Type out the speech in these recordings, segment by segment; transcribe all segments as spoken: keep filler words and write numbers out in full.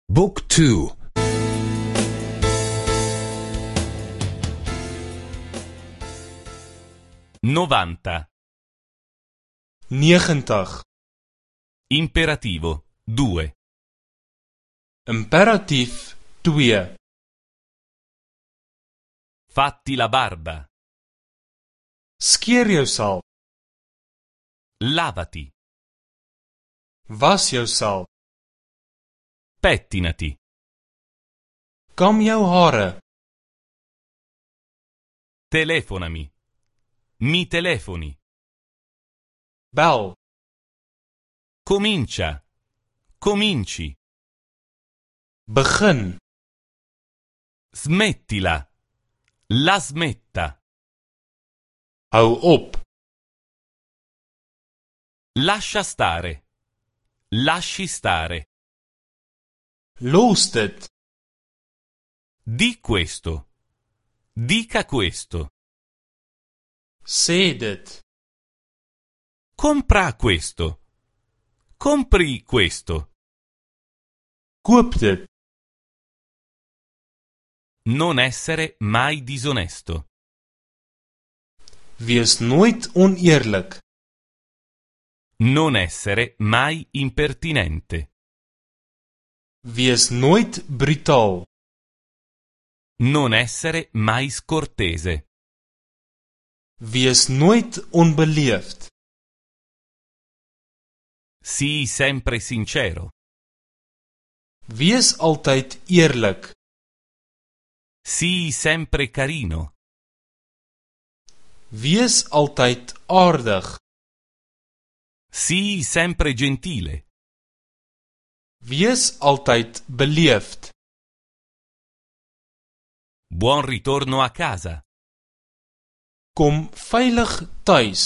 Book two. novanta. negentig. Imperativo due. Imperatief twee. Fatti la barba. Skeer jouself. Lavati. Was jouself. Pettinati. Kam jou hare. Telefonami. Mi telefoni. Bel. Comincia. Cominci. Begin. Smettila. La smetta. Hou op. Lascia stare. Lasci stare. Los dit. Di questo. Dica questo. Sê dit. Compra questo. Compri questo. Koop dit. Non essere mai disonesto. Wees nooit oneerlik. Non essere mai impertinente. Wees nooit brutaal. Non essere mai scortese. Wees nooit onbeleefd. Sii sempre sincero. Wees altyd eerlik. Sii sempre carino. Wees altyd aardig. Sii sempre gentile. Wees altyd beleefd. Buon ritorno a casa. Kom veilig tuis.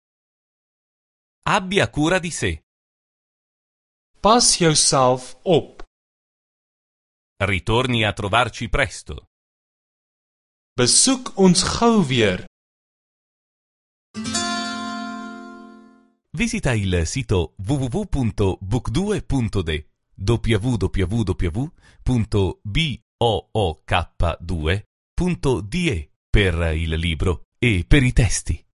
Abbia cura di sé. Pas jouself op. Ritorni a trovarci presto. Besoek ons gou weer. Visita il sito w w w punto book due punto d w w w punto book due punto d e per il libro e per i testi.